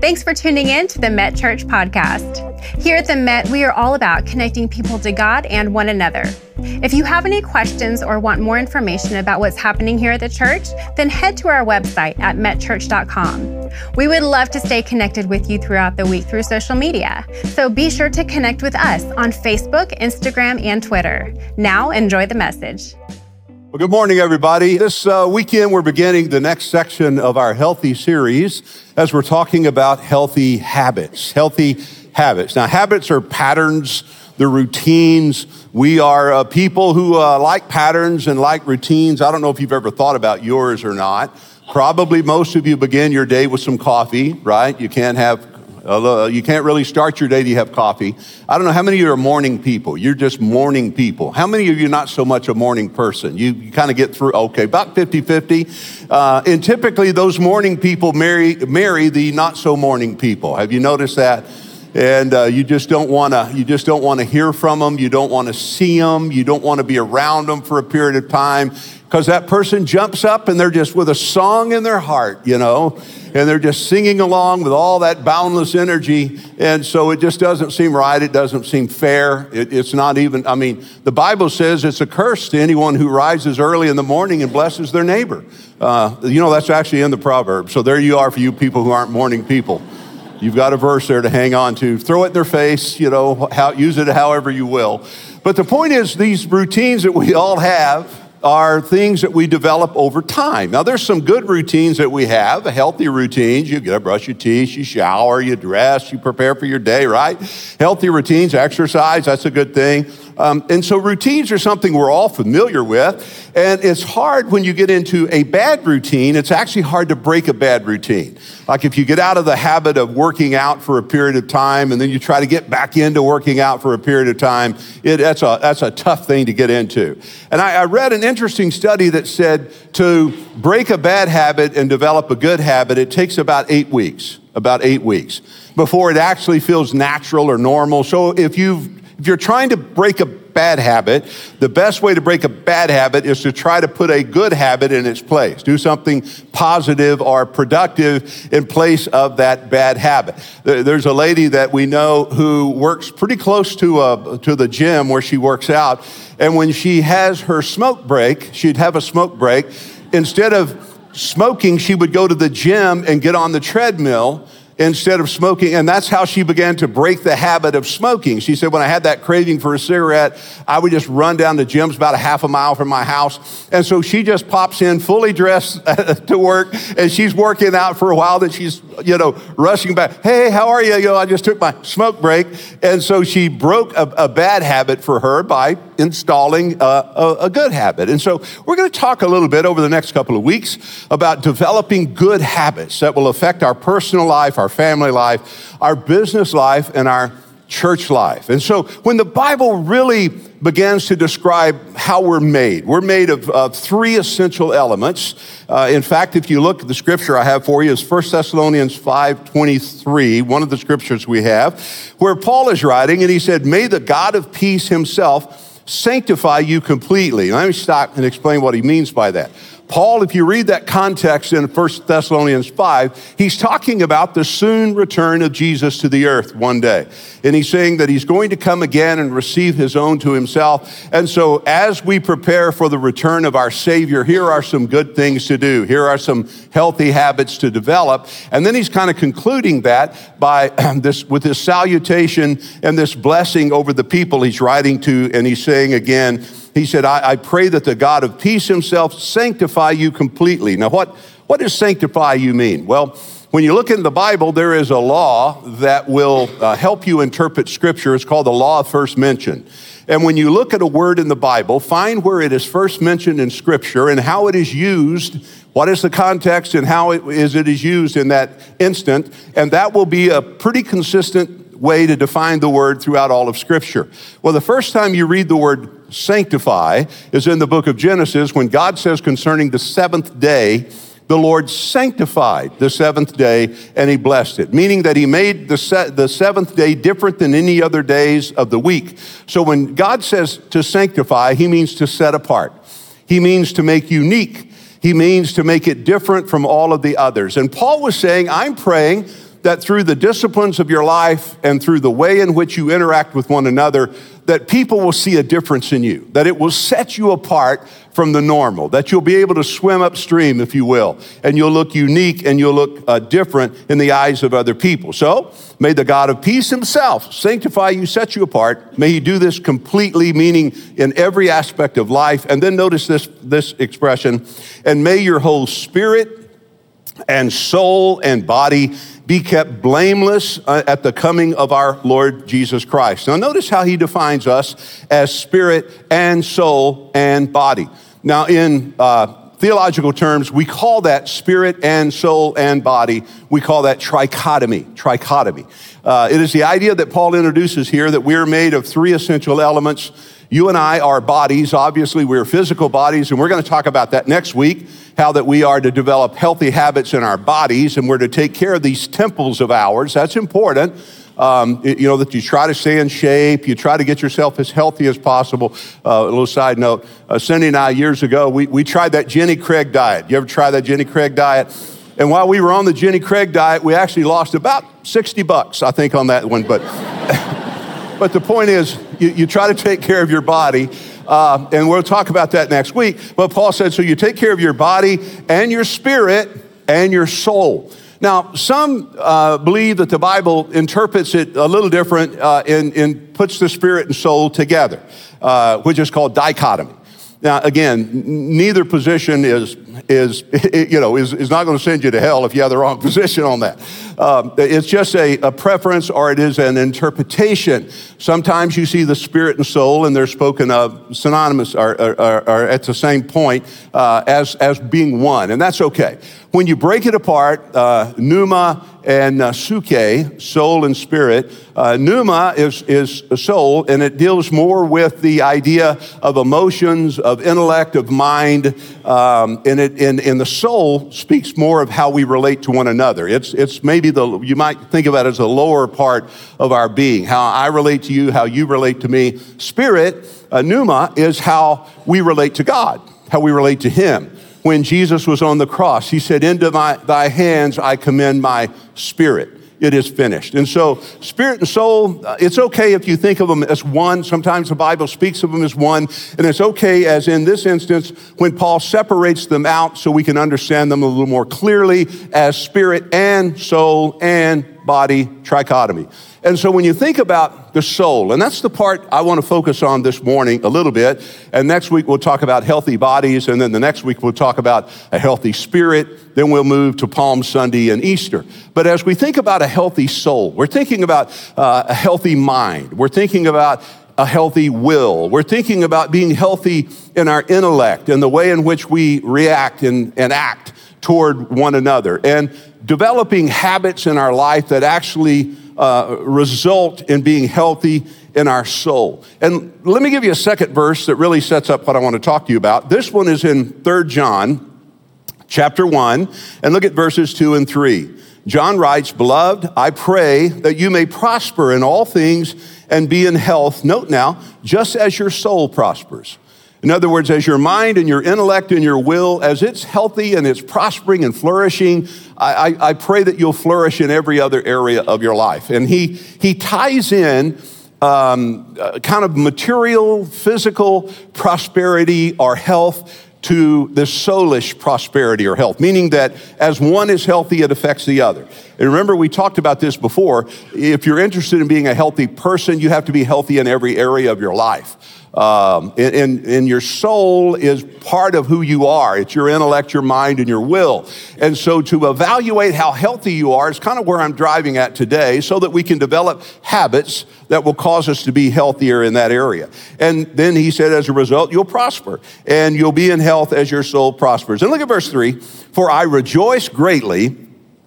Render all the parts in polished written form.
Thanks for tuning in to the Met Church podcast. Here at the Met, we are all about connecting people to God and one another. If you have any questions or want more information about what's happening here at the church, then head to our website at metchurch.com. We would love to stay connected with you throughout the week through social media, so be sure to connect with us on Facebook, Instagram, and Twitter. Now, enjoy the message. Well, good morning, everybody. This weekend, we're beginning the next section of our Healthy series as we're talking about healthy habits. Healthy habits. Now, habits are patterns, they're routines. We are people who like patterns and like routines. I don't know if you've ever thought about yours or not. Probably most of you begin your day with some coffee, right? You can't really start your day till you have coffee. I don't know how many of you are morning people. You're just morning people. How many of you are not so much a morning person? You kind of get through, okay, about 50-50. And typically those morning people marry the not so morning people. Have you noticed that? And you just don't want to hear from them. You don't want to see them. You don't want to be around them for a period of time because that person jumps up and they're just with a song in their heart, you know, and they're just singing along with all that boundless energy. And so it just doesn't seem right. It doesn't seem fair. It's not even, the Bible says it's a curse to anyone who rises early in the morning and blesses their neighbor. That's actually in the Proverbs. So there you are for you people who aren't morning people. You've got a verse there to hang on to. Throw it in their face, use it however you will. But the point is, these routines that we all have are things that we develop over time. Now, there's some good routines that we have, healthy routines. You get up, brush your teeth, you shower, you dress, you prepare for your day, right? Healthy routines, exercise, that's a good thing. And so routines are something we're all familiar with. And it's hard when you get into a bad routine. It's actually hard to break a bad routine. Like if you get out of the habit of working out for a period of time and then you try to get back into working out for a period of time, that's a tough thing to get into. And I read an interesting study that said to break a bad habit and develop a good habit, it takes about 8 weeks before it actually feels natural or normal. So if you're trying to break a bad habit, the best way to break a bad habit is to try to put a good habit in its place. Do something positive or productive in place of that bad habit. There's a lady that we know who works pretty close to the gym where she works out. And when she has her smoke break, she'd have a smoke break. Instead of smoking, she would go to the gym and get on the treadmill instead of smoking, and that's how she began to break the habit of smoking. She said, when I had that craving for a cigarette, I would just run down to gyms about a half a mile from my house. And so she just pops in fully dressed to work, and she's working out for a while, then she's, rushing back. Hey, how are you? I just took my smoke break. And so she broke a bad habit for her by installing a good habit. And so we're going to talk a little bit over the next couple of weeks about developing good habits that will affect our personal life, our family life, our business life, and our church life. And so when the Bible really begins to describe how we're made of three essential elements. In fact, if you look at the scripture I have for you is 1 Thessalonians 5:23, one of the scriptures we have, where Paul is writing, and he said, may the God of peace himself sanctify you completely. Let me stop and explain what he means by that. Paul, if you read that context in 1 Thessalonians 5, he's talking about the soon return of Jesus to the earth one day. And he's saying that he's going to come again and receive his own to himself. And so as we prepare for the return of our Savior, here are some good things to do. Here are some healthy habits to develop. And then he's kind of concluding that by with this salutation and this blessing over the people he's writing to. And he's saying again, he said, I pray that the God of peace himself sanctify you completely. Now, what does sanctify you mean? Well, when you look in the Bible, there is a law that will help you interpret Scripture. It's called the law of first mention. And when you look at a word in the Bible, find where it is first mentioned in Scripture and how it is used. What is the context and how it is used in that instant? And that will be a pretty consistent way to define the word throughout all of Scripture. Well, the first time you read the word sanctify is in the book of Genesis when God says concerning the seventh day, the Lord sanctified the seventh day and he blessed it, meaning that he made the seventh day different than any other days of the week. So when God says to sanctify, he means to set apart. He means to make unique. He means to make it different from all of the others. And Paul was saying, I'm praying that through the disciplines of your life and through the way in which you interact with one another, that people will see a difference in you, that it will set you apart from the normal, that you'll be able to swim upstream, if you will, and you'll look unique and you'll look different in the eyes of other people. So may the God of peace himself sanctify you, set you apart. May he do this completely, meaning in every aspect of life. And then notice this expression, and may your whole spirit and soul and body be kept blameless at the coming of our Lord Jesus Christ. Now notice how he defines us as spirit and soul and body. Now in theological terms, we call that spirit and soul and body. We call that trichotomy. It is the idea that Paul introduces here that we are made of three essential elements. You and I are bodies. Obviously, we're physical bodies, and we're going to talk about that next week, how that we are to develop healthy habits in our bodies, and we're to take care of these temples of ours. That's important. That you try to stay in shape, you try to get yourself as healthy as possible. A little side note, Cindy and I, years ago, we tried that Jenny Craig diet. You ever try that Jenny Craig diet? And while we were on the Jenny Craig diet, we actually lost about $60, I think, on that one. But but the point is, you try to take care of your body, and we'll talk about that next week. But Paul said, so you take care of your body and your spirit and your soul. Now, some believe that the Bible interprets it a little different and puts the spirit and soul together, which is called dichotomy. Now, again, neither position is not going to send you to hell if you have the wrong position on that. It's just a preference, or it is an interpretation. Sometimes you see the spirit and soul, and they're spoken of synonymous or at the same point as being one, and that's okay. When you break it apart, pneuma and psyche, soul and spirit, pneuma is a soul, and it deals more with the idea of emotions, of intellect, of mind, and the soul speaks more of how we relate to one another. It's maybe you might think of it as the lower part of our being, how I relate to you, how you relate to me. Spirit, pneuma, is how we relate to God, how we relate to him. When Jesus was on the cross, he said, into thy hands I commend my spirit. It is finished. And so spirit and soul, it's okay if you think of them as one. Sometimes the Bible speaks of them as one. And it's okay, as in this instance, when Paul separates them out so we can understand them a little more clearly as spirit and soul and body trichotomy. And so when you think about the soul, and that's the part I want to focus on this morning a little bit, and next week we'll talk about healthy bodies, and then the next week we'll talk about a healthy spirit, then we'll move to Palm Sunday and Easter. But as we think about a healthy soul, we're thinking about a healthy mind, we're thinking about a healthy will, we're thinking about being healthy in our intellect and the way in which we react and act toward one another, and developing habits in our life that actually result in being healthy in our soul. And let me give you a second verse that really sets up what I want to talk to you about. This one is in 3 John chapter 1, and look at verses 2 and 3. John writes, beloved, I pray that you may prosper in all things and be in health, note now, just as your soul prospers. In other words, as your mind and your intellect and your will, as it's healthy and it's prospering and flourishing, I pray that you'll flourish in every other area of your life. And he ties in kind of material, physical prosperity or health to this soulish prosperity or health, meaning that as one is healthy, it affects the other. And remember, we talked about this before. If you're interested in being a healthy person, you have to be healthy in every area of your life. And your soul is part of who you are. It's your intellect, your mind, and your will. And so to evaluate how healthy you are is kind of where I'm driving at today, so that we can develop habits that will cause us to be healthier in that area. And then he said, as a result, you'll prosper, and you'll be in health as your soul prospers. And look at verse 3. For I rejoice greatly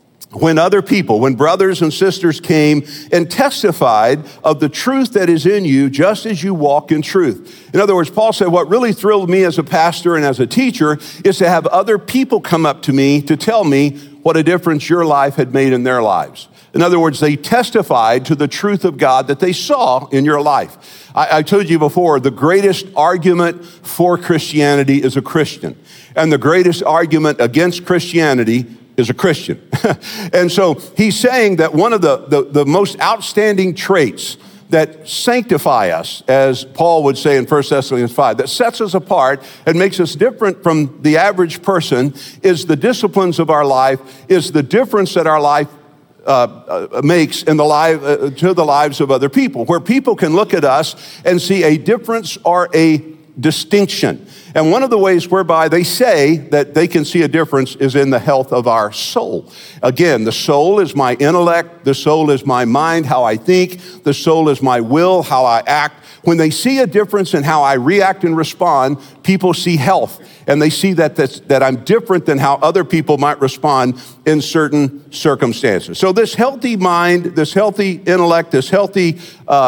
when brothers and sisters came and testified of the truth that is in you, just as you walk in truth. In other words, Paul said, what really thrilled me as a pastor and as a teacher is to have other people come up to me to tell me what a difference your life had made in their lives. In other words, they testified to the truth of God that they saw in your life. I told you before, the greatest argument for Christianity is a Christian. And the greatest argument against Christianity is a Christian. And so he's saying that one of the most outstanding traits that sanctify us, as Paul would say in 1 Thessalonians 5, that sets us apart and makes us different from the average person, is the disciplines of our life, is the difference that our life makes in to the lives of other people, where people can look at us and see a difference or a distinction. And one of the ways whereby they say that they can see a difference is in the health of our soul. Again, the soul is my intellect, the soul is my mind, how I think, the soul is my will, how I act. When they see a difference in how I react and respond, people see health, and they see that I'm different than how other people might respond in certain circumstances. So this healthy mind, this healthy intellect, this healthy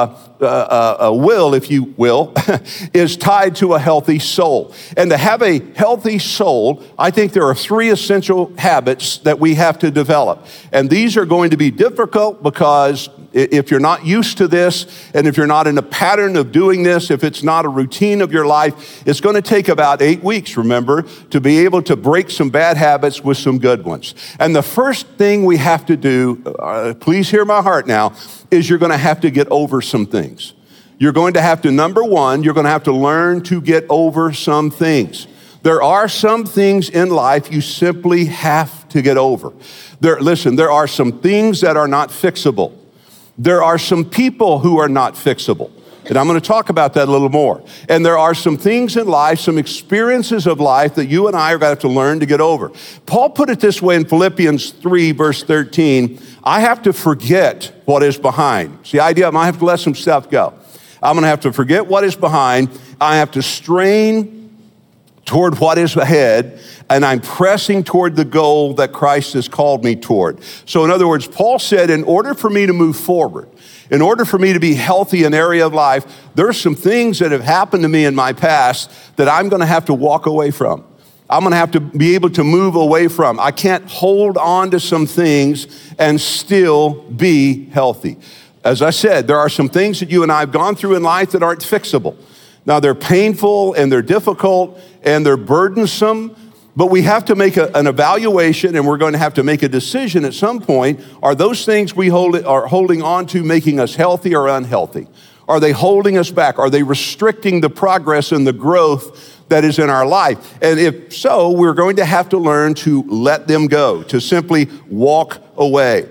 will, if you will, is tied to a healthy soul. And to have a healthy soul, I think there are 3 essential habits that we have to develop. And these are going to be difficult because if you're not used to this, and if you're not in a pattern of doing this, if it's not a routine of your life, it's going to take about 8 weeks, remember, to be able to break some bad habits with some good ones. And the first thing we have to do, please hear my heart now, is you're going to have to get over some things. You're going to have to, number one, you're going to have to learn to get over some things. There are some things in life you simply have to get over. There are some things that are not fixable. There are some people who are not fixable. And I'm going to talk about that a little more. And there are some things in life, some experiences of life that you and I are going to have to learn to get over. Paul put it this way in Philippians 3, verse 13, I have to forget what is behind. It's the idea I have to let some stuff go. I'm going to have to forget what is behind. I have to strain toward what is ahead, and I'm pressing toward the goal that Christ has called me toward. So in other words, Paul said, in order for me to move forward, in order for me to be healthy in an area of life, there's some things that have happened to me in my past that I'm going to have to walk away from. I'm going to have to be able to move away from. I can't hold on to some things and still be healthy. As I said, there are some things that you and I have gone through in life that aren't fixable. Now, they're painful and they're difficult and they're burdensome, but we have to make an evaluation, and we're going to have to make a decision at some point. Are those things we are holding on to making us healthy or unhealthy? Are they holding us back? Are they restricting the progress and the growth that is in our life? And if so, we're going to have to learn to let them go, to simply walk away.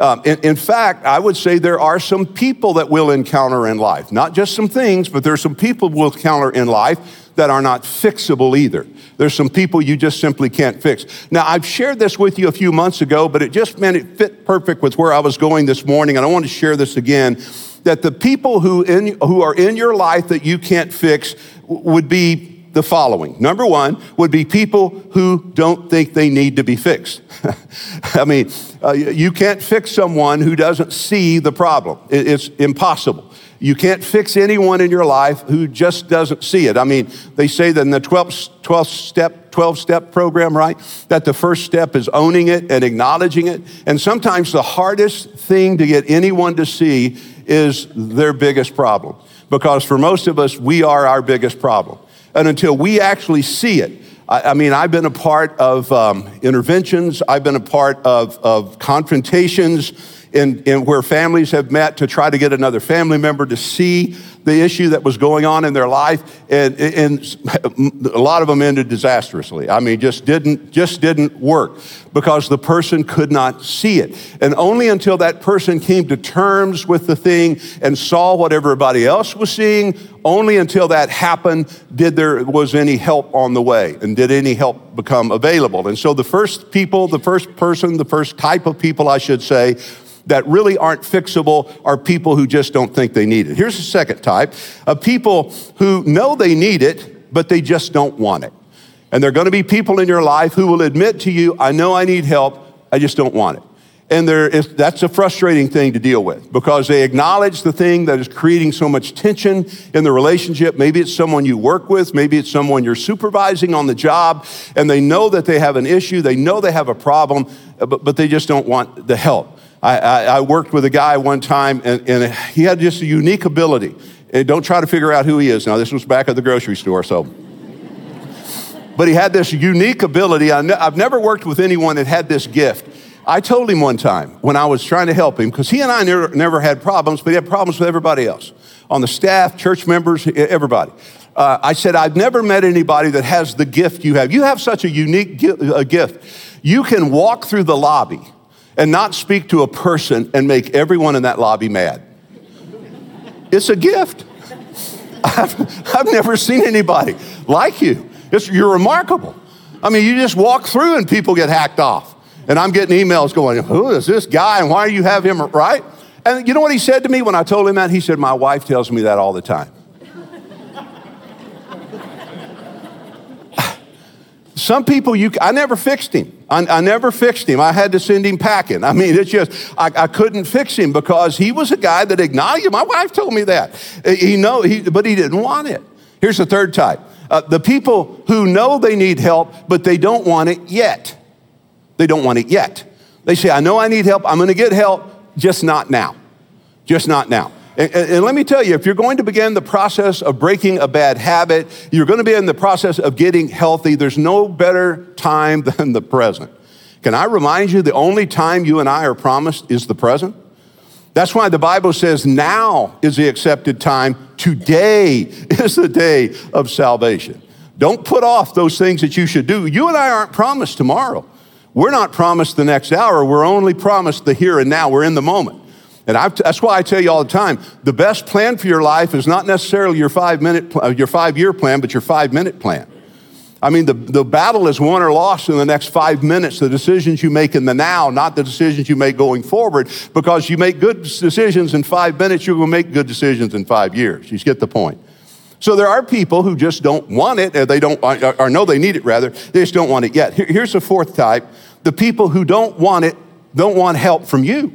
In fact, I would say there are some people that we'll encounter in life, not just some things, but there's some people we'll encounter in life that are not fixable either. There's some people you just simply can't fix. Now, I've shared this with you a few months ago, but it fit perfect with where I was going this morning, and I want to share this again, that the people who are in your life that you can't fix would be the following. Number one would be people who don't think they need to be fixed. I mean, you can't fix someone who doesn't see the problem. It's impossible. You can't fix anyone in your life who just doesn't see it. I mean, they say that in the 12-step program, right? That the first step is owning it and acknowledging it. And sometimes the hardest thing to get anyone to see is their biggest problem. Because for most of us, we are our biggest problem. And until we actually see it, I mean, I've been a part of interventions. I've been a part of confrontations in where families have met to try to get another family member to see the issue that was going on in their life, and a lot of them ended disastrously. I mean, just didn't work because the person could not see it. And only until that person came to terms with the thing and saw what everybody else was seeing, only until that happened was any help on the way, and did any help become available. And so the first type of people, I should say, that really aren't fixable are people who just don't think they need it. Here's the second type of people who know they need it, but they just don't want it. And there are going to be people in your life who will admit to you, I know I need help, I just don't want it. And that's a frustrating thing to deal with because they acknowledge the thing that is creating so much tension in the relationship. Maybe it's someone you work with, maybe it's someone you're supervising on the job, and they know that they have an issue, they know they have a problem, but they just don't want the help. I worked with a guy one time, and he had just a unique ability. And don't try to figure out who he is. Now, this was back at the grocery store, so. But he had this unique ability. I've never worked with anyone that had this gift. I told him one time when I was trying to help him, because he and I never had problems, but he had problems with everybody else. On the staff, church members, everybody. I said, I've never met anybody that has the gift you have. You have such a unique gift. You can walk through the lobby and not speak to a person and make everyone in that lobby mad. It's a gift. I've never seen anybody like you. You're remarkable. I mean, you just walk through and people get hacked off. And I'm getting emails going, who is this guy and why do you have him, right? And you know what he said to me when I told him that? He said, my wife tells me that all the time. Some people, I never fixed him. I never fixed him. I had to send him packing. I mean, it's just, I couldn't fix him because he was a guy that acknowledged. My wife told me that. But he didn't want it. Here's the third type. The people who know they need help, but they don't want it yet. They don't want it yet. They say, I know I need help. I'm going to get help, just not now. Just not now. And let me tell you, if you're going to begin the process of breaking a bad habit, you're going to be in the process of getting healthy, there's no better time than the present. Can I remind you, the only time you and I are promised is the present? That's why the Bible says now is the accepted time. Today is the day of salvation. Don't put off those things that you should do. You and I aren't promised tomorrow. We're not promised the next hour. We're only promised the here and now. We're in the moment. And that's why I tell you all the time, the best plan for your life is not necessarily your 5-year plan, but your 5-minute plan. I mean, the battle is won or lost in the next 5 minutes, the decisions you make in the now, not the decisions you make going forward, because you make good decisions in 5 minutes, you will make good decisions in 5 years. You get the point. So there are people who just don't want it, or know they need it rather, they just don't want it yet. Here's the fourth type. The people who don't want it, don't want help from you.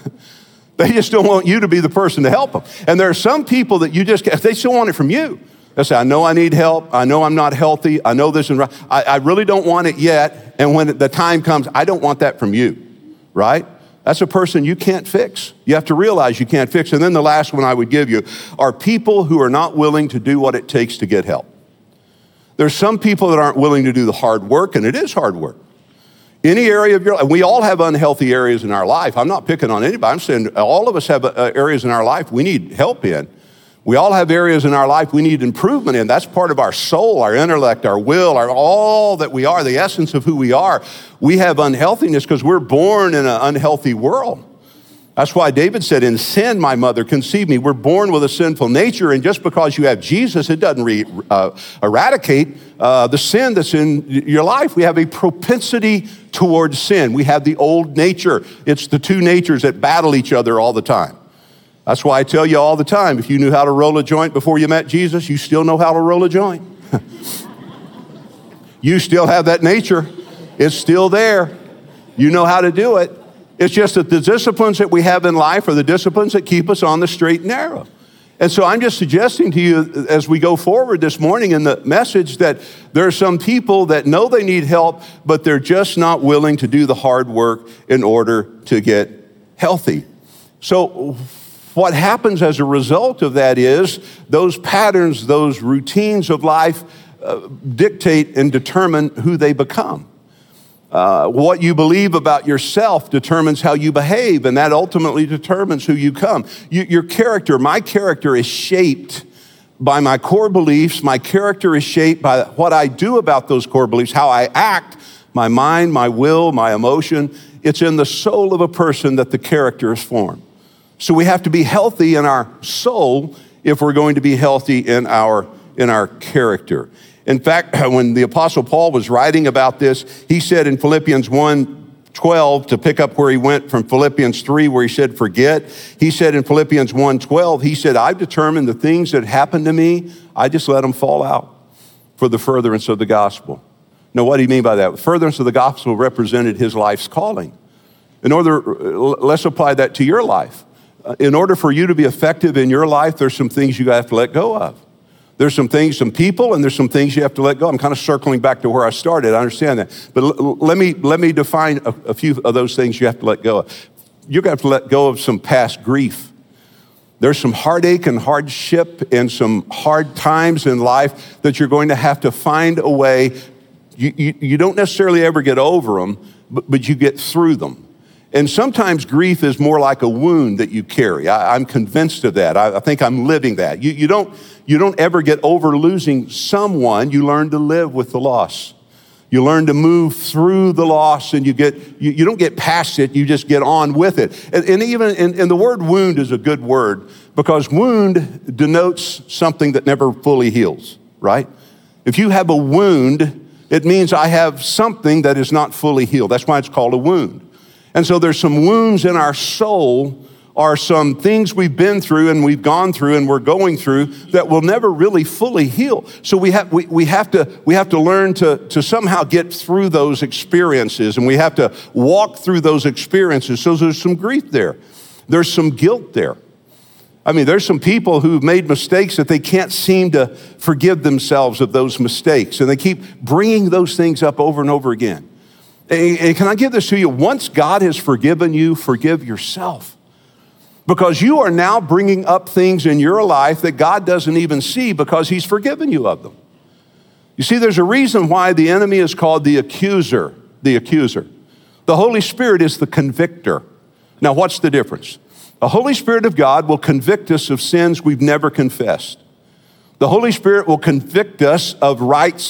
They just don't want you to be the person to help them. And there are some people that they still want it from you. They say, I know I need help. I know I'm not healthy. I know this is right. I really don't want it yet. And when the time comes, I don't want that from you, right? That's a person you can't fix. You have to realize you can't fix. And then the last one I would give you are people who are not willing to do what it takes to get help. There's some people that aren't willing to do the hard work, and it is hard work. Any area of your life, we all have unhealthy areas in our life. I'm not picking on anybody. I'm saying all of us have areas in our life we need help in. We all have areas in our life we need improvement in. That's part of our soul, our intellect, our will, all that we are, the essence of who we are. We have unhealthiness because we're born in an unhealthy world. That's why David said, in sin, my mother conceived me. We're born with a sinful nature, and just because you have Jesus, it doesn't eradicate the sin that's in your life. We have a propensity towards sin. We have the old nature. It's the two natures that battle each other all the time. That's why I tell you all the time, if you knew how to roll a joint before you met Jesus, you still know how to roll a joint. You still have that nature. It's still there. You know how to do it. It's just that the disciplines that we have in life are the disciplines that keep us on the straight and narrow. And so I'm just suggesting to you as we go forward this morning in the message that there are some people that know they need help, but they're just not willing to do the hard work in order to get healthy. So what happens as a result of that is those patterns, those routines of life dictate and determine who they become. What you believe about yourself determines how you behave, and that ultimately determines who you become. Your character, my character is shaped by my core beliefs. My character is shaped by what I do about those core beliefs, how I act, my mind, my will, my emotion. It's in the soul of a person that the character is formed. So we have to be healthy in our soul if we're going to be healthy in our character. In fact, when the Apostle Paul was writing about this, he said in Philippians 1:12, to pick up where he went from Philippians 3, where he said, forget. He said in Philippians 1:12, he said, I've determined the things that happened to me, I just let them fall out for the furtherance of the gospel. Now, what do you mean by that? The furtherance of the gospel represented his life's calling. Let's apply that to your life. In order for you to be effective in your life, there's some things you have to let go of. There's some things, some people, and there's some things you have to let go. I'm kind of circling back to where I started. I understand that. But let me define a few of those things you have to let go of. You're going to have to let go of some past grief. There's some heartache and hardship and some hard times in life that you're going to have to find a way You don't necessarily ever get over them, but you get through them. And sometimes grief is more like a wound that you carry. I'm convinced of that. I think I'm living that. You don't ever get over losing someone. You learn to live with the loss. You learn to move through the loss, and you don't get past it, you just get on with it. And even and the word wound is a good word, because wound denotes something that never fully heals, right? If you have a wound, it means I have something that is not fully healed. That's why it's called a wound. And so there's some wounds in our soul, are some things we've been through and we've gone through and we're going through that will never really fully heal. So we have to learn to somehow get through those experiences, and we have to walk through those experiences. So there's some grief there. There's some guilt there. I mean, there's some people who've made mistakes that they can't seem to forgive themselves of those mistakes, and they keep bringing those things up over and over again. And can I give this to you? Once God has forgiven you, forgive yourself. Because you are now bringing up things in your life that God doesn't even see, because he's forgiven you of them. You see, there's a reason why the enemy is called the accuser, the accuser. The Holy Spirit is the convictor. Now, what's the difference? The Holy Spirit of God will convict us of sins we've never confessed. The Holy Spirit will convict us of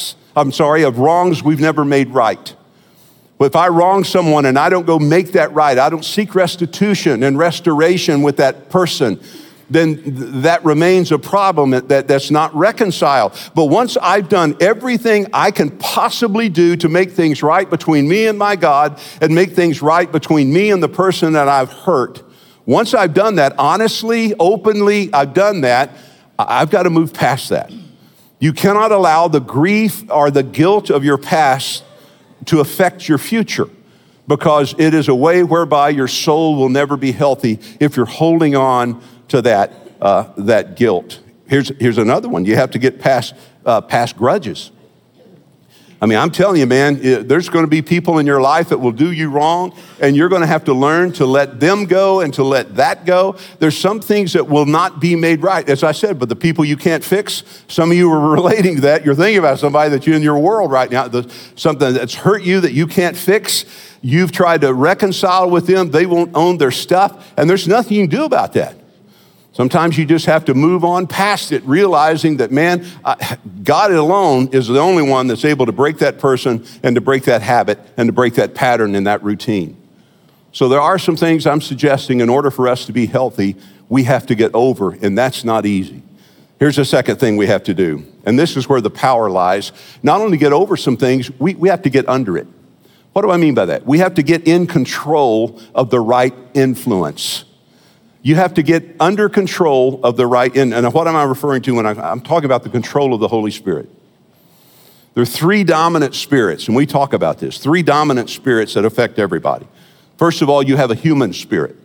wrongs we've never made right. If I wrong someone and I don't go make that right, I don't seek restitution and restoration with that person, then that remains a problem that's not reconciled. But once I've done everything I can possibly do to make things right between me and my God, and make things right between me and the person that I've hurt, once I've done that, honestly, openly, I've done that, I've got to move past that. You cannot allow the grief or the guilt of your past to affect your future, because it is a way whereby your soul will never be healthy if you're holding on to that guilt. Here's another one. You have to get past grudges. I mean, I'm telling you, man, there's going to be people in your life that will do you wrong, and you're going to have to learn to let them go and to let that go. There's some things that will not be made right, as I said, but the people you can't fix, some of you are relating to that. You're thinking about somebody that's in your world right now, something that's hurt you that you can't fix. You've tried to reconcile with them. They won't own their stuff, and there's nothing you can do about that. Sometimes you just have to move on past it, realizing that, man, God alone is the only one that's able to break that person and to break that habit and to break that pattern and that routine. So there are some things I'm suggesting in order for us to be healthy, we have to get over, and that's not easy. Here's the second thing we have to do, and this is where the power lies. Not only get over some things, we have to get under it. What do I mean by that? We have to get in control of the right influence. You have to get under control of the right, and what am I referring to when I'm talking about the control of the Holy Spirit? There are three dominant spirits, and we talk about this, three dominant spirits that affect everybody. First of all, you have a human spirit,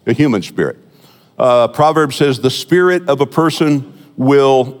Proverbs says the spirit of a person will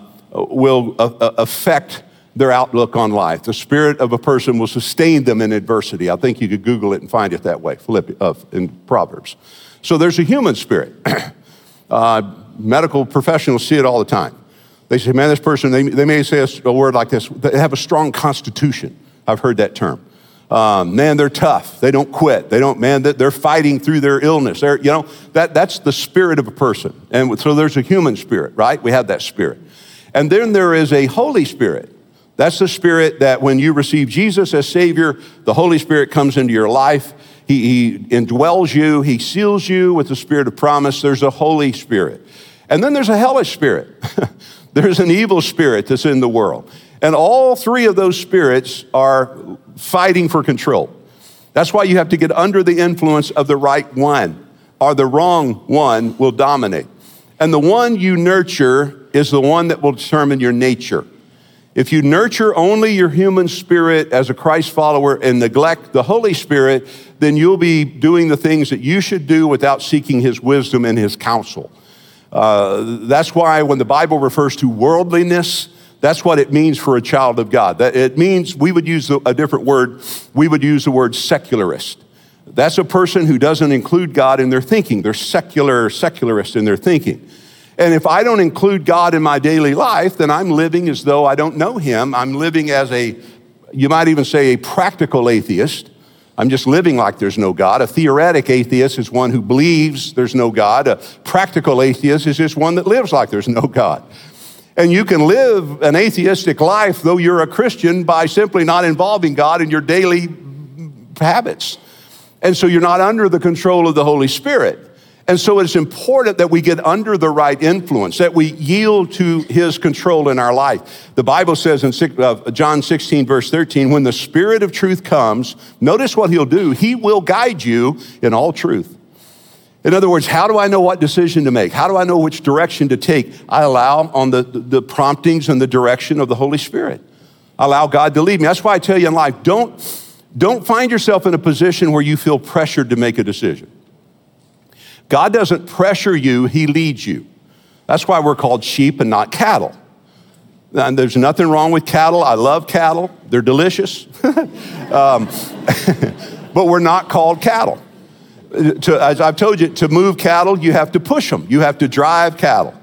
affect their outlook on life. The spirit of a person will sustain them in adversity. I think you could Google it and find it that way, in Proverbs. So there's a human spirit. Medical professionals see it all the time. They say, man, this person, they may say a word like this, they have a strong constitution. I've heard that term. Man, they're tough. They don't quit. They're fighting through their illness. That's the spirit of a person. And so there's a human spirit, right? We have that spirit. And then there is a Holy Spirit. That's the spirit that when you receive Jesus as Savior, the Holy Spirit comes into your life. He indwells you. He seals you with the spirit of promise. There's a Holy Spirit. And then there's a hellish spirit. There's an evil spirit that's in the world. And all three of those spirits are fighting for control. That's why you have to get under the influence of the right one, or the wrong one will dominate. And the one you nurture is the one that will determine your nature. If you nurture only your human spirit as a Christ follower and neglect the Holy Spirit, then you'll be doing the things that you should do without seeking his wisdom and his counsel. That's why when the Bible refers to worldliness, that's what it means for a child of God. It means, we would use a different word, we would use the word secularist. That's a person who doesn't include God in their thinking. They're secularist in their thinking. And if I don't include God in my daily life, then I'm living as though I don't know him. I'm living as You might even say a practical atheist. I'm just living like there's no God. A theoretic atheist is one who believes there's no God. A practical atheist is just one that lives like there's no God. And you can live an atheistic life, though you're a Christian, by simply not involving God in your daily habits. And so you're not under the control of the Holy Spirit. And so it's important that we get under the right influence, that we yield to his control in our life. The Bible says in John 16, verse 13, when the Spirit of truth comes, notice what he'll do. He will guide you in all truth. In other words, how do I know what decision to make? How do I know which direction to take? I allow on the promptings and the direction of the Holy Spirit. I allow God to lead me. That's why I tell you in life, don't find yourself in a position where you feel pressured to make a decision. God doesn't pressure you, he leads you. That's why we're called sheep and not cattle. And there's nothing wrong with cattle. I love cattle. They're delicious. But we're not called cattle. As I've told you, to move cattle, you have to push them. You have to drive cattle.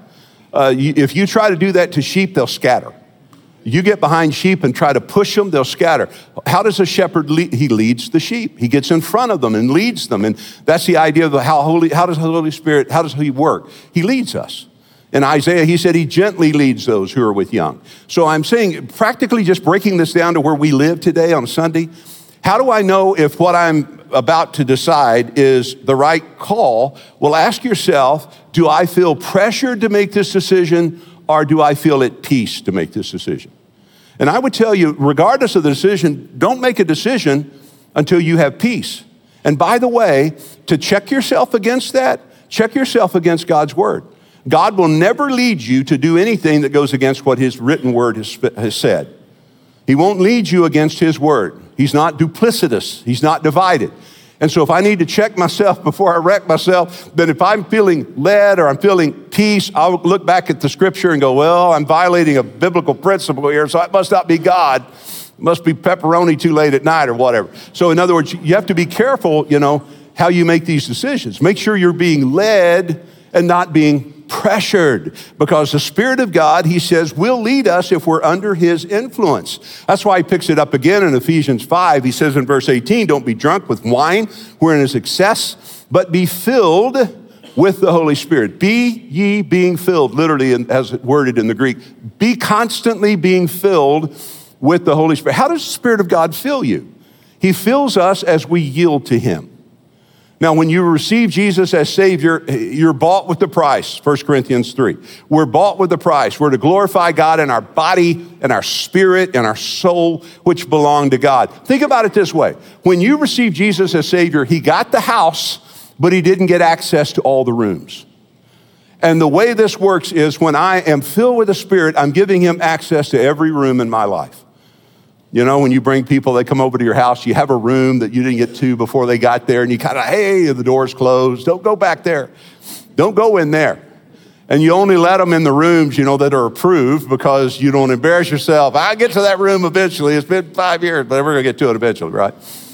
If you try to do that to sheep, they'll scatter. You get behind sheep and try to push them, they'll scatter. How does a shepherd lead? He leads the sheep. He gets in front of them and leads them. And that's the idea of how does the Holy Spirit, how does he work? He leads us. In Isaiah, he said he gently leads those who are with young. So I'm saying, practically just breaking this down to where we live today on Sunday, how do I know if what I'm about to decide is the right call? Well, ask yourself, do I feel pressured to make this decision, or do I feel at peace to make this decision? And I would tell you, regardless of the decision, don't make a decision until you have peace. And by the way, to check yourself against that, check yourself against God's word. God will never lead you to do anything that goes against what his written word has said. He won't lead you against his word. He's not duplicitous. He's not divided. And so if I need to check myself before I wreck myself, then if I'm feeling led or I'm feeling peace, I'll look back at the scripture and go, well, I'm violating a biblical principle here, so it must not be God. It must be pepperoni too late at night or whatever. So in other words, you have to be careful, how you make these decisions. Make sure you're being led and not being pressured, because the Spirit of God, he says, will lead us if we're under his influence. That's why he picks it up again in Ephesians 5. He says in verse 18, don't be drunk with wine wherein is excess, but be filled with the Holy Spirit. Be ye being filled, literally as worded in the Greek. Be constantly being filled with the Holy Spirit. How does the Spirit of God fill you? He fills us as we yield to him. Now, when you receive Jesus as Savior, you're bought with the price, 1 Corinthians 3. We're bought with the price. We're to glorify God in our body and our spirit and our soul, which belong to God. Think about it this way. When you receive Jesus as Savior, he got the house, but he didn't get access to all the rooms. And the way this works is when I am filled with the Spirit, I'm giving him access to every room in my life. When you bring people, they come over to your house, you have a room that you didn't get to before they got there, and you kind of, hey, the door's closed. Don't go back there. Don't go in there. And you only let them in the rooms, that are approved, because you don't embarrass yourself. I'll get to that room eventually. It's been 5 years, but we're going to get to it eventually, right?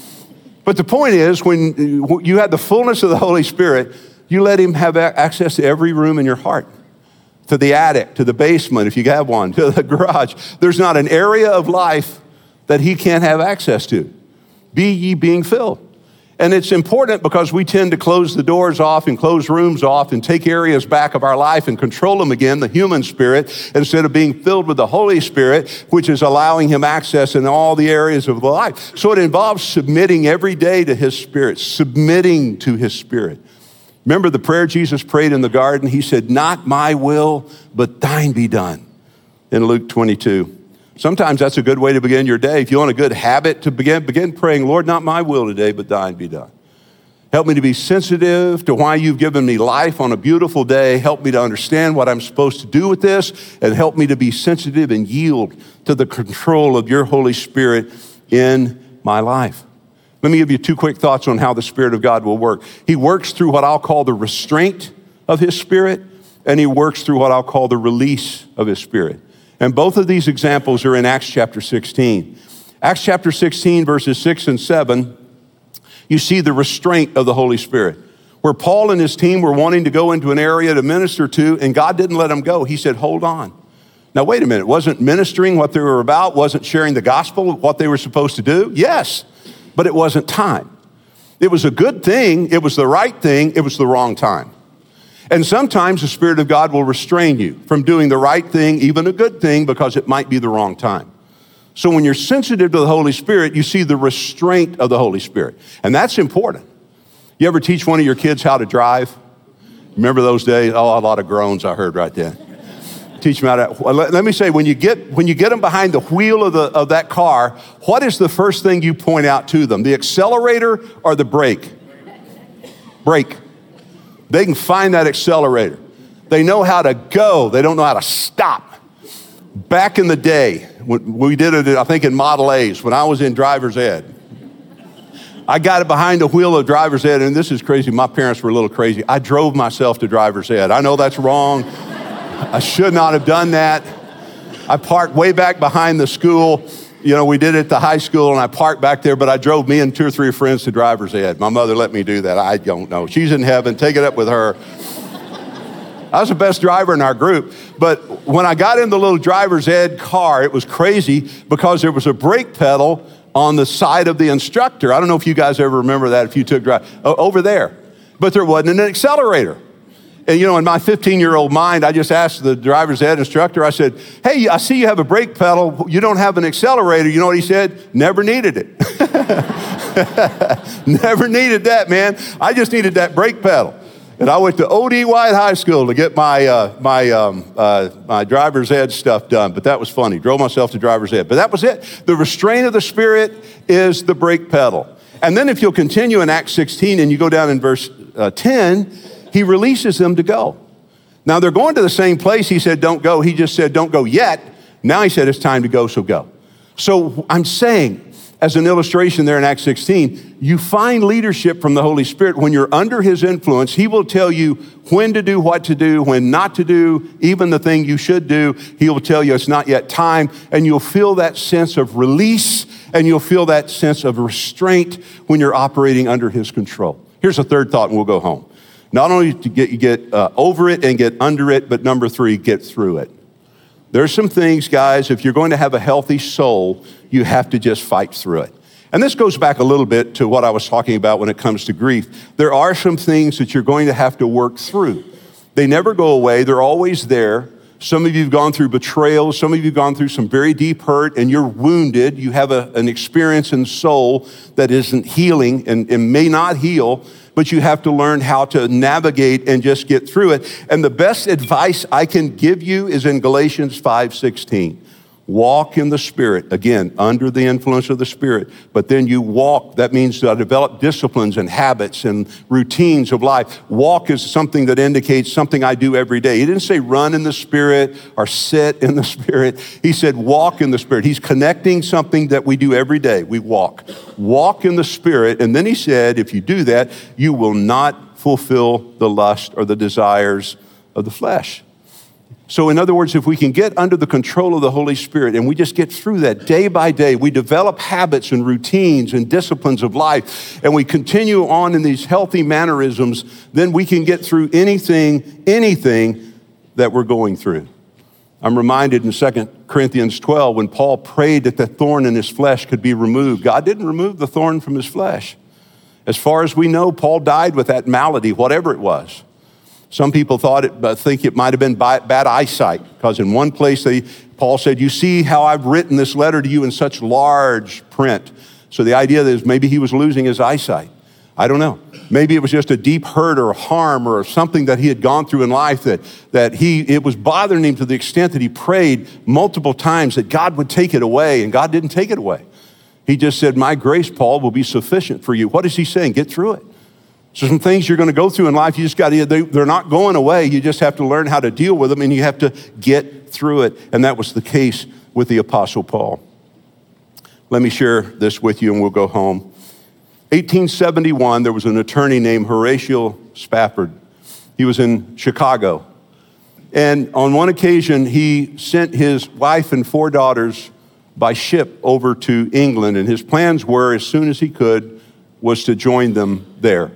But the point is, when you have the fullness of the Holy Spirit, you let him have access to every room in your heart. To the attic, to the basement, if you have one, to the garage. There's not an area of life that he can't have access to. Be ye being filled. And it's important because we tend to close the doors off and close rooms off and take areas back of our life and control them again, the human spirit, instead of being filled with the Holy Spirit, which is allowing him access in all the areas of the life. So it involves submitting every day to his Spirit, submitting to his Spirit. Remember the prayer Jesus prayed in the garden? He said, not my will, but thine be done, in Luke 22. Sometimes that's a good way to begin your day. If you want a good habit to begin praying, Lord, not my will today, but thine be done. Help me to be sensitive to why you've given me life on a beautiful day. Help me to understand what I'm supposed to do with this, and help me to be sensitive and yield to the control of your Holy Spirit in my life. Let me give you 2 quick thoughts on how the Spirit of God will work. He works through what I'll call the restraint of his Spirit, and he works through what I'll call the release of his Spirit. And both of these examples are in Acts chapter 16. Acts chapter 16, verses 6 and 7, you see the restraint of the Holy Spirit. Where Paul and his team were wanting to go into an area to minister to, and God didn't let them go. He said, hold on. Now, wait a minute. Wasn't ministering what they were about? Wasn't sharing the gospel what they were supposed to do? Yes, but it wasn't time. It was a good thing. It was the right thing. It was the wrong time. And sometimes the Spirit of God will restrain you from doing the right thing, even a good thing, because it might be the wrong time. So when you're sensitive to the Holy Spirit, you see the restraint of the Holy Spirit. And that's important. You ever teach one of your kids how to drive? Remember those days? Oh, a lot of groans I heard right there. Teach them how to, let me say, when you get them behind the wheel of that car, what is the first thing you point out to them? The accelerator or the brake? Brake. They can find that accelerator. They know how to go. They don't know how to stop. Back in the day, we did it, I think, in Model A's when I was in driver's ed. I got it behind the wheel of driver's ed, and this is crazy. My parents were a little crazy. I drove myself to driver's ed. I know that's wrong. I should not have done that. I parked way back behind the school. You know, we did it at the high school, and I parked back there, but I drove me and 2 or 3 friends to driver's ed. My mother let me do that. I don't know. She's in heaven. Take it up with her. I was the best driver in our group. But when I got in the little driver's ed car, it was crazy because there was a brake pedal on the side of the instructor. I don't know if you guys ever remember that if you took drive over there. But there wasn't an accelerator. And, you know, in my 15-year-old mind, I just asked the driver's ed instructor, I said, hey, I see you have a brake pedal. You don't have an accelerator. You know what he said? Never needed it. Never needed that, man. I just needed that brake pedal. And I went to O.D. White High School to get my driver's ed stuff done. But that was funny. Drove myself to driver's ed. But that was it. The restraint of the Spirit is the brake pedal. And then if you'll continue in Acts 16 and you go down in verse 10, he releases them to go. Now they're going to the same place. He said, don't go. He just said, don't go yet. Now he said, it's time to go, so go. So I'm saying, as an illustration there in Acts 16, you find leadership from the Holy Spirit. When you're under his influence, he will tell you when to do, what to do, when not to do, even the thing you should do. He will tell you it's not yet time, and you'll feel that sense of release, and you'll feel that sense of restraint when you're operating under his control. Here's a third thought, and we'll go home. Not only to get over it and get under it, but number 3, get through it. There's some things, guys, if you're going to have a healthy soul, you have to just fight through it. And this goes back a little bit to what I was talking about when it comes to grief. There are some things that you're going to have to work through. They never go away. They're always there. Some of you have gone through betrayal. Some of you have gone through some very deep hurt, and you're wounded. You have an experience in soul that isn't healing and may not heal, but you have to learn how to navigate and just get through it. And the best advice I can give you is in Galatians 5:16. Walk in the Spirit, again, under the influence of the Spirit. But then you walk, that means to develop disciplines and habits and routines of life. Walk is something that indicates something I do every day. He didn't say run in the Spirit or sit in the Spirit. He said walk in the Spirit. He's connecting something that we do every day. We walk. Walk in the Spirit. And then he said, if you do that, you will not fulfill the lust or the desires of the flesh. So in other words, if we can get under the control of the Holy Spirit and we just get through that day by day, we develop habits and routines and disciplines of life, and we continue on in these healthy mannerisms, then we can get through anything that we're going through. I'm reminded in 2 Corinthians 12 when Paul prayed that the thorn in his flesh could be removed. God didn't remove the thorn from his flesh. As far as we know, Paul died with that malady, whatever it was. Some people think it might have been bad eyesight, because in one place Paul said, you see how I've written this letter to you in such large print. So the idea is maybe he was losing his eyesight. I don't know. Maybe it was just a deep hurt or harm or something that he had gone through in life that it was bothering him to the extent that he prayed multiple times that God would take it away, and God didn't take it away. He just said, my grace, Paul, will be sufficient for you. What is he saying? Get through it. So some things you're going to go through in life, they're not going away. You just have to learn how to deal with them, and you have to get through it. And that was the case with the Apostle Paul. Let me share this with you, and we'll go home. 1871, there was an attorney named Horatio Spafford. He was in Chicago. And on one occasion, he sent his wife and 4 daughters by ship over to England. And his plans were, as soon as he could, was to join them there.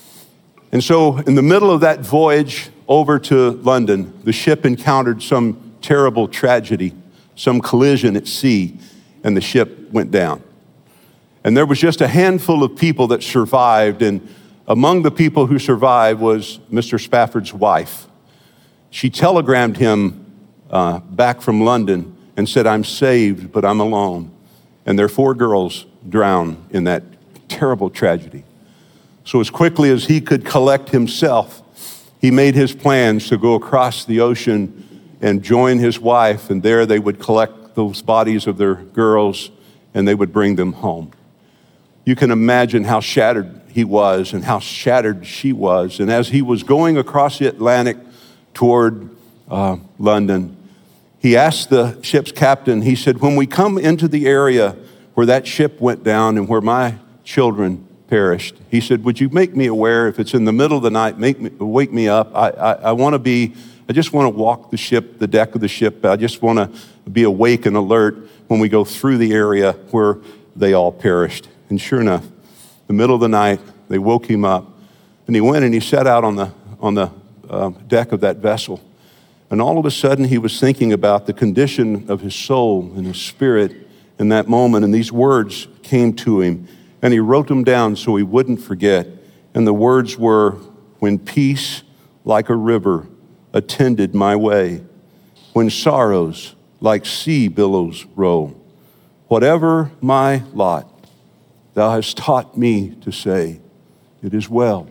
And so in the middle of that voyage over to London, the ship encountered some terrible tragedy, some collision at sea, and the ship went down. And there was just a handful of people that survived, and among the people who survived was Mr. Spafford's wife. She telegrammed him back from London and said, "I'm saved, but I'm alone." And their 4 girls drowned in that terrible tragedy. So as quickly as he could collect himself, he made his plans to go across the ocean and join his wife, and there they would collect those bodies of their girls, and they would bring them home. You can imagine how shattered he was and how shattered she was. And as he was going across the Atlantic toward London, he asked the ship's captain, he said, "When we come into the area where that ship went down and where my children perished," he said, "would you make me aware? If it's in the middle of the night, wake me up. I just want to walk the deck of the ship. I just want to be awake and alert when we go through the area where they all perished." And sure enough, in the middle of the night, they woke him up, and he went and he sat out on the deck of that vessel. And all of a sudden, he was thinking about the condition of his soul and his spirit in that moment, and these words came to him, and he wrote them down so he wouldn't forget. And the words were, "When peace like a river attended my way, when sorrows like sea billows roll, whatever my lot, thou hast taught me to say, it is well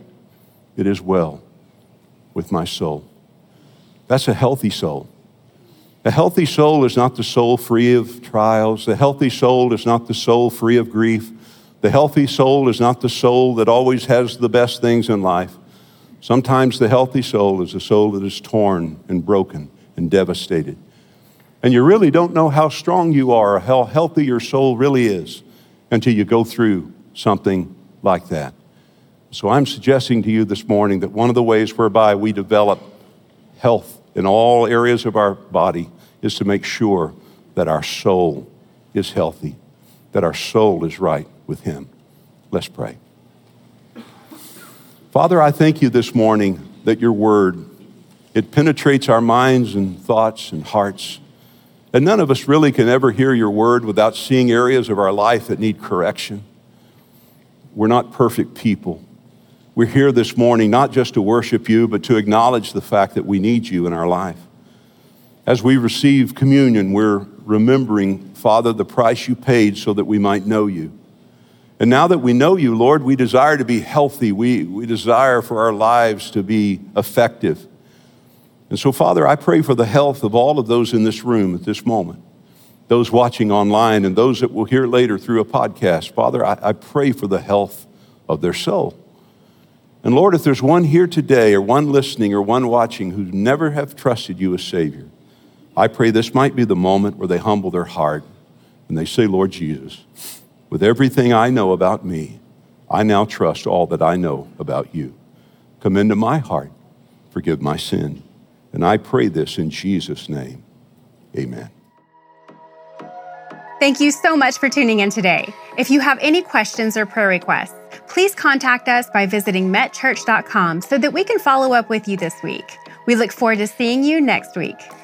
with my soul." That's a healthy soul. A healthy soul is not the soul free of trials. The healthy soul is not the soul free of grief. The healthy soul is not the soul that always has the best things in life. Sometimes the healthy soul is a soul that is torn and broken and devastated. And you really don't know how strong you are or how healthy your soul really is until you go through something like that. So I'm suggesting to you this morning that one of the ways whereby we develop health in all areas of our body is to make sure that our soul is healthy, that our soul is right with Him. Let's pray. Father, I thank you this morning that your word, it penetrates our minds and thoughts and hearts. And none of us really can ever hear your word without seeing areas of our life that need correction. We're not perfect people. We're here this morning not just to worship you, but to acknowledge the fact that we need you in our life. As we receive communion, we're remembering, Father, the price you paid so that we might know you. And now that we know you, Lord, we desire to be healthy. We desire for our lives to be effective. And so, Father, I pray for the health of all of those in this room at this moment, those watching online and those that will hear later through a podcast. Father, I pray for the health of their soul. And Lord, if there's one here today or one listening or one watching who never have trusted you as Savior, I pray this might be the moment where they humble their heart and they say, Lord Jesus, with everything I know about me, I now trust all that I know about you. Come into my heart, forgive my sin. And I pray this in Jesus' name, amen. Thank you so much for tuning in today. If you have any questions or prayer requests, please contact us by visiting metchurch.com so that we can follow up with you this week. We look forward to seeing you next week.